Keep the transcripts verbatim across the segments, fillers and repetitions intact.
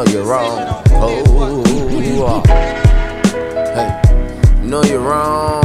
know you're wrong. Oh, hey, know you're wrong.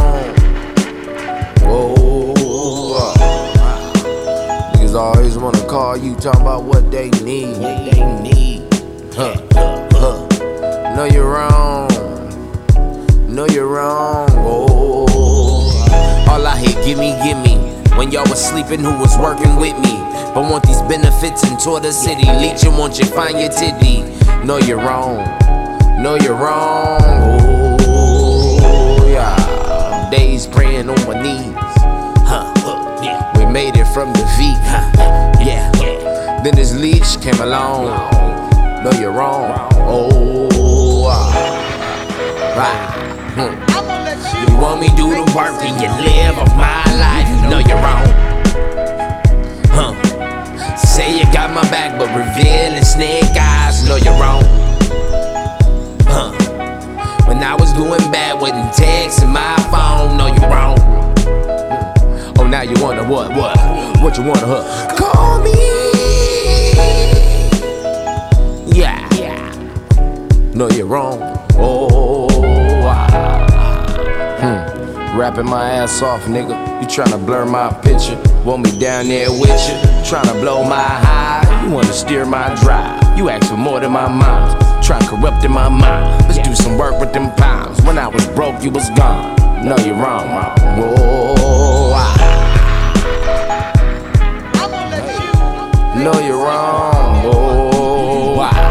Oh, niggas always wanna call you, talking about what they need. What they need. Huh, huh. Know you're wrong. Know you're wrong. Oh, all I hear, gimme, gimme. When y'all was sleeping, who was working with me? But want these benefits and tour the city. Leeching, want you find your titty. Know you're wrong. Know you're wrong. Oh, yeah. Days praying on my knees. Huh, huh, yeah. We made it from defeat. Huh, yeah, yeah. Then this leech came along. Know you're wrong. Oh, ah. Right. Hmm. You want me do the work and you live of my life. Know you're wrong. Huh. Say you got my back, but revealing snake eyes. Know you're wrong. Huh. When I was doing bad, wasn't texting my phone. Know you're wrong. Oh, now you wanna what? What? What you wanna, huh? Call me. Yeah. Yeah. Know you're wrong. Oh. Ah. Hmm. Rapping my ass off, nigga. You tryna blur my picture. Want me down there with you. Tryna blow my high. You wanna steer my drive. You ask for more than my mind. Try corrupting my mind. Let's do some work with them pounds. When I was broke, you was gone. No, you're wrong, wrong. Whoa, ah. No, you're wrong. Whoa, ah.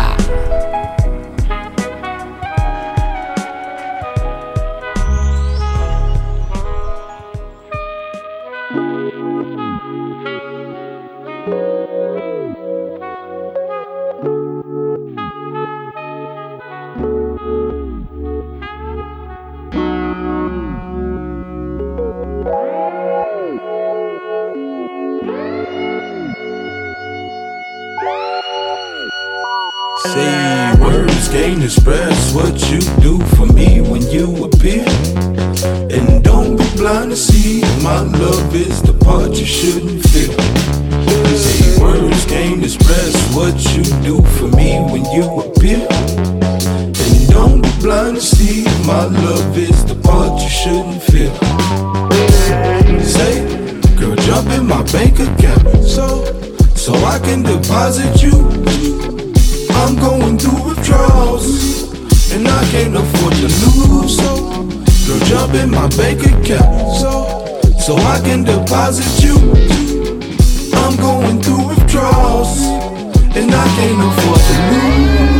Say words can't express what you do for me when you appear. And don't be blind to see my love is the part you shouldn't feel. Say words can't express what you do for me when you appear. And don't be blind to see my love is the part you shouldn't feel. Say, girl, jump in my bank account so, so I can deposit you. I'm going through withdrawals, and I can't afford to lose. So, girl, jump in my bank account, so, so I can deposit you. I'm going through withdrawals, and I can't afford to lose.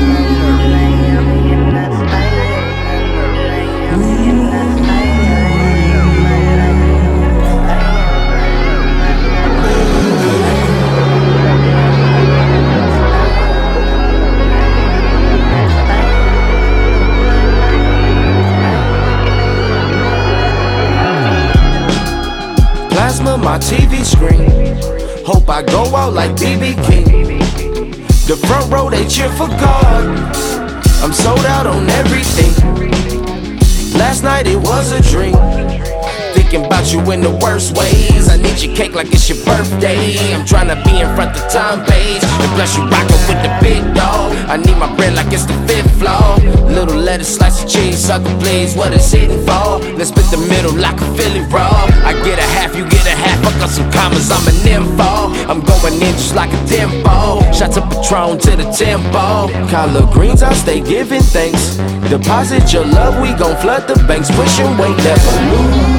Plasma my T V screen. Hope I go out like B B King. The front row they cheer for God. I'm sold out on everything. Last night it was a dream. Thinking about you in the worst ways. I need your cake like it's your birthday. I'm tryna be in front the time page. And plus you rockin' with the big dog. I need my bread like it's the fifth floor. Little lettuce, slice of cheese, sucker please. What it's hitting for? Let's split the middle like a Philly raw. I get a half, you get a half. Fuck up some commas, I'm an info. I'm going in just like a tempo. Shots of Patron to the tempo. Collard greens, I stay giving thanks. Deposit your love, we gon' flood the banks. Push and wait, never lose.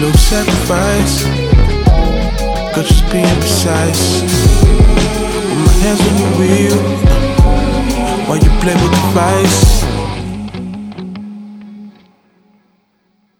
of sacrifice. Got just being precise. With my hands on the wheel, while you play with the vice.